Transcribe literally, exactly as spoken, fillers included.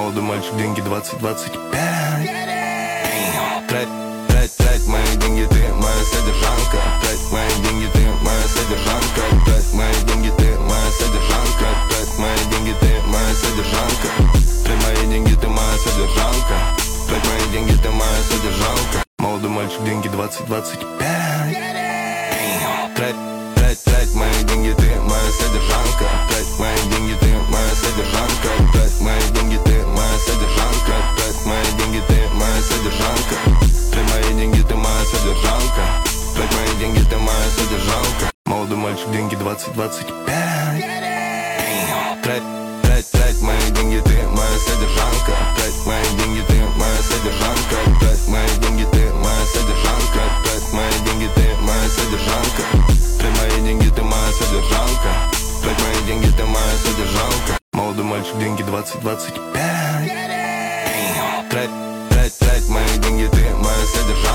Молодой мальчик, деньги двадцать двадцать пять. Трать, трать, трать мои деньги, ты моя содержанка. Трать мои деньги, ты моя содержанка. Трать мои деньги, ты моя содержанка. Трать мои деньги, ты моя содержанка. Трать мои деньги, ты моя содержанка. Трать мои деньги, ты моя содержанка. Молодой мальчик, деньги двадцать двадцать пять. Трать, трать, трать мои деньги, ты моя содержанка. Трать мои деньги, ты моя содержанка. Трать мои деньги, ты моя содержанка. Трать мои деньги, ты моя содержанка. Трать мои деньги, ты моя содержанка. Трать мои деньги, ты моя содержанка. Молодой мальчик, деньги двадцать двадцать пять. Трать, трать, трать мои деньги, ты моя содержанка. Трать мои деньги, ты моя содержанка. Трать мои деньги, ты моя содержанка. Трать мои деньги, ты моя содержанка. Трать мои деньги, ты моя содержанка. Трать мои деньги, ты моя содержанка. Молодой мальчик, деньги двадцать двадцать пять. Трать, трать, трать мои деньги, ты моя содержанка.